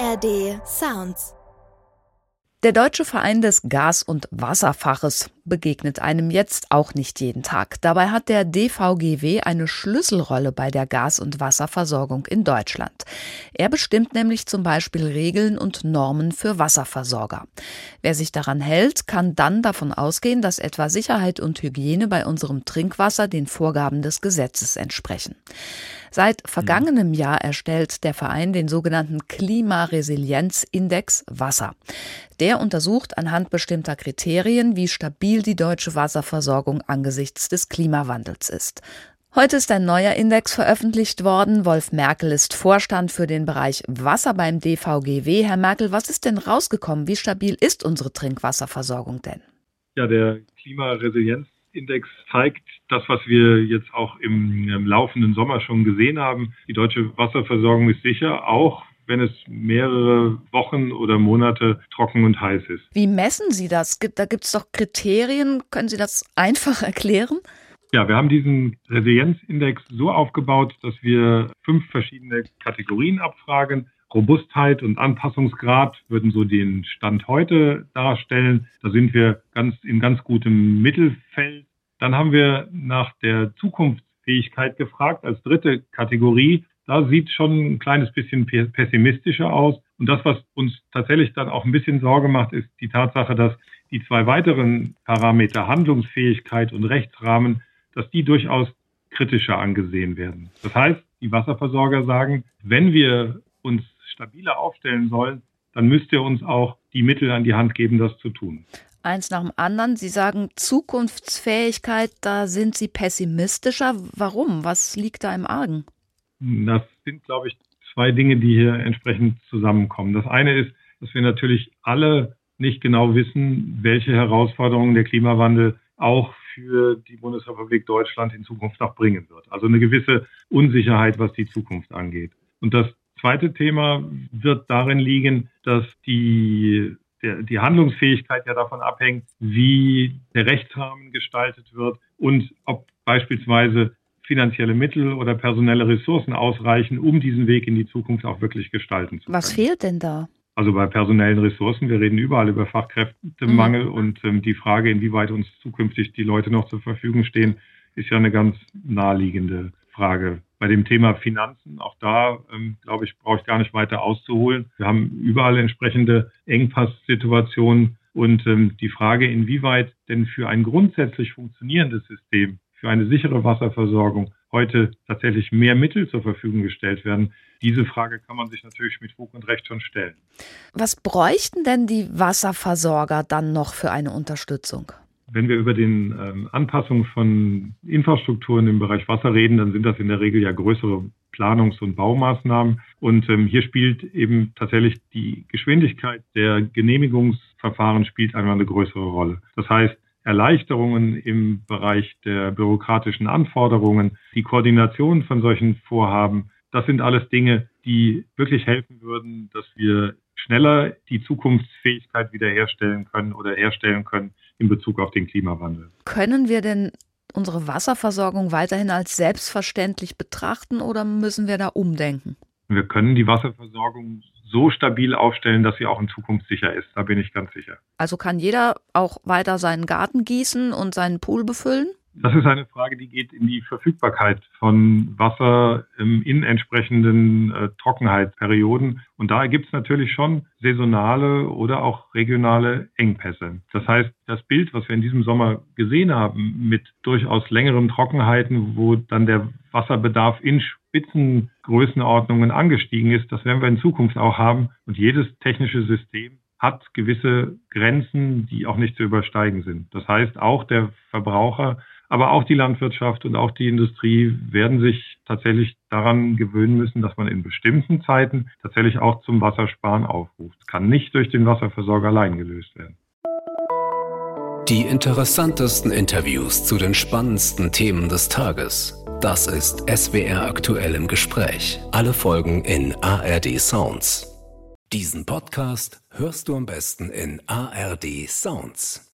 ARD Sounds. Der Deutsche Verein des Gas- und Wasserfaches begegnet einem jetzt auch nicht jeden Tag. Dabei hat der DVGW eine Schlüsselrolle bei der Gas- und Wasserversorgung in Deutschland. Er bestimmt nämlich zum Beispiel Regeln und Normen für Wasserversorger. Wer sich daran hält, kann dann davon ausgehen, dass etwa Sicherheit und Hygiene bei unserem Trinkwasser den Vorgaben des Gesetzes entsprechen. Seit vergangenem Jahr erstellt der Verein den sogenannten Klimaresilienzindex Wasser. Der untersucht anhand bestimmter Kriterien, wie stabil die deutsche Wasserversorgung angesichts des Klimawandels ist. Heute ist ein neuer Index veröffentlicht worden. Wolf Merkel ist Vorstand für den Bereich Wasser beim DVGW. Herr Merkel, was ist denn rausgekommen? Wie stabil ist unsere Trinkwasserversorgung denn? Ja, der Klimaresilienzindex zeigt das, was wir jetzt auch im laufenden Sommer schon gesehen haben. Die deutsche Wasserversorgung ist sicher, auch wenn es mehrere Wochen oder Monate trocken und heiß ist. Wie messen Sie das? Da gibt es doch Kriterien. Können Sie das einfach erklären? Ja, wir haben diesen Resilienzindex so aufgebaut, dass wir 5 verschiedene Kategorien abfragen. Robustheit und Anpassungsgrad würden so den Stand heute darstellen. Da sind wir in ganz gutem Mittelfeld. Dann haben wir nach der Zukunftsfähigkeit gefragt als dritte Kategorie. Da sieht schon ein kleines bisschen pessimistischer aus. Und das, was uns tatsächlich dann auch ein bisschen Sorge macht, ist die Tatsache, dass die 2 weiteren Parameter, Handlungsfähigkeit und Rechtsrahmen, dass die durchaus kritischer angesehen werden. Das heißt, die Wasserversorger sagen, wenn wir uns stabiler aufstellen sollen, dann müsst ihr uns auch die Mittel an die Hand geben, das zu tun. Eins nach dem anderen. Sie sagen Zukunftsfähigkeit, da sind Sie pessimistischer. Warum? Was liegt da im Argen? Das sind, glaube ich, 2 Dinge, die hier entsprechend zusammenkommen. Das eine ist, dass wir natürlich alle nicht genau wissen, welche Herausforderungen der Klimawandel auch für die Bundesrepublik Deutschland in Zukunft noch bringen wird. Also eine gewisse Unsicherheit, was die Zukunft angeht. Und das zweite Thema wird darin liegen, dass die Handlungsfähigkeit ja davon abhängt, wie der Rechtsrahmen gestaltet wird und ob beispielsweise finanzielle Mittel oder personelle Ressourcen ausreichen, um diesen Weg in die Zukunft auch wirklich gestalten zu können. Was fehlt denn da? Also bei personellen Ressourcen, wir reden überall über Fachkräftemangel und die Frage, inwieweit uns zukünftig die Leute noch zur Verfügung stehen, ist ja eine ganz naheliegende Frage. Bei dem Thema Finanzen, auch da, glaube ich, brauche ich gar nicht weiter auszuholen. Wir haben überall entsprechende Engpasssituationen und die Frage, inwieweit denn für ein grundsätzlich funktionierendes System, für eine sichere Wasserversorgung heute tatsächlich mehr Mittel zur Verfügung gestellt werden, diese Frage kann man sich natürlich mit Fug und Recht schon stellen. Was bräuchten denn die Wasserversorger dann noch für eine Unterstützung? Wenn wir über die Anpassung von Infrastrukturen im Bereich Wasser reden, dann sind das in der Regel ja größere Planungs- und Baumaßnahmen. Und hier spielt eben tatsächlich die Geschwindigkeit der Genehmigungsverfahren spielt einmal eine größere Rolle. Das heißt, Erleichterungen im Bereich der bürokratischen Anforderungen, die Koordination von solchen Vorhaben, das sind alles Dinge, die wirklich helfen würden, dass wir schneller die Zukunftsfähigkeit wiederherstellen können oder herstellen können in Bezug auf den Klimawandel. Können wir denn unsere Wasserversorgung weiterhin als selbstverständlich betrachten oder müssen wir da umdenken? Wir können die Wasserversorgung so stabil aufstellen, dass sie auch in Zukunft sicher ist. Da bin ich ganz sicher. Also kann jeder auch weiter seinen Garten gießen und seinen Pool befüllen? Das ist eine Frage, die geht in die Verfügbarkeit von Wasser in entsprechenden Trockenheitsperioden. Und da gibt es natürlich schon saisonale oder auch regionale Engpässe. Das heißt, das Bild, was wir in diesem Sommer gesehen haben, mit durchaus längeren Trockenheiten, wo dann der Wasserbedarf in Spitzengrößenordnungen angestiegen ist, das werden wir in Zukunft auch haben. Und jedes technische System hat gewisse Grenzen, die auch nicht zu übersteigen sind. Das heißt, auch der Verbraucher, aber auch die Landwirtschaft und auch die Industrie werden sich tatsächlich daran gewöhnen müssen, dass man in bestimmten Zeiten tatsächlich auch zum Wassersparen aufruft. Es kann nicht durch den Wasserversorger allein gelöst werden. Die interessantesten Interviews zu den spannendsten Themen des Tages. Das ist SWR aktuell im Gespräch. Alle Folgen in ARD Sounds. Diesen Podcast hörst du am besten in ARD Sounds.